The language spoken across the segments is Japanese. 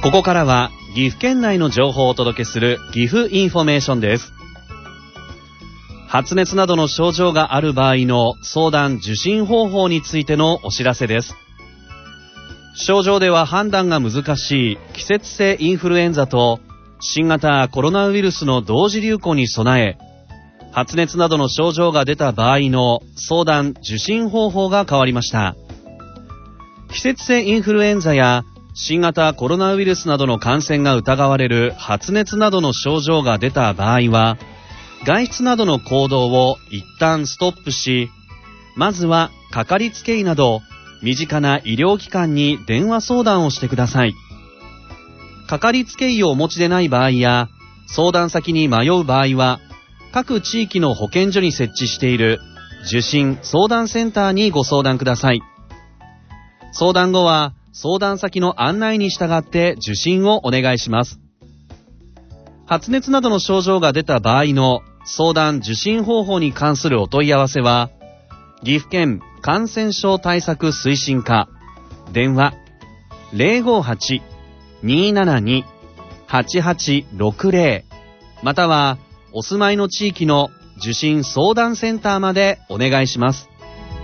ここからは岐阜県内の情報をお届けする岐阜インフォメーションです。発熱などの症状がある場合の相談受診方法についてのお知らせです。症状では判断が難しい季節性インフルエンザと新型コロナウイルスの同時流行に備え、発熱などの症状が出た場合の相談受診方法が変わりました。季節性インフルエンザや新型コロナウイルスなどの感染が疑われる発熱などの症状が出た場合は、外出などの行動を一旦ストップし、まずはかかりつけ医など身近な医療機関に電話相談をしてください。かかりつけ医をお持ちでない場合や相談先に迷う場合は、各地域の保健所に設置している受診相談センターにご相談ください。相談後は相談先の案内に従って受診をお願いします。発熱などの症状が出た場合の相談受診方法に関するお問い合わせは、岐阜県感染症対策推進課電話 058-272-8860 またはお住まいの地域の受診相談センターまでお願いします。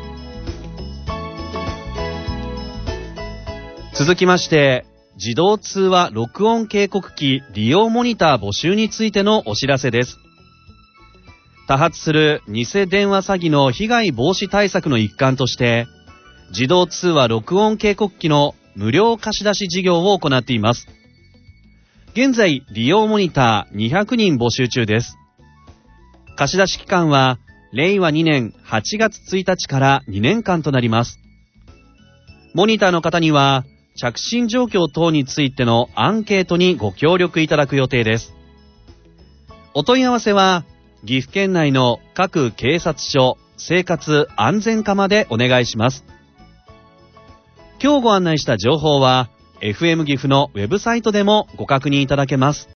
続きまして、自動通話録音警告機利用モニター募集についてのお知らせです。多発する偽電話詐欺の被害防止対策の一環として、自動通話録音警告機の無料貸し出し事業を行っています。現在、利用モニター200人募集中です。貸し出し期間は、令和2年8月1日から2年間となります。モニターの方には、着信状況等についてのアンケートにご協力いただく予定です。お問い合わせは、岐阜県内の各警察署生活安全課までお願いします。今日ご案内した情報は、FM 岐阜のウェブサイトでもご確認いただけます。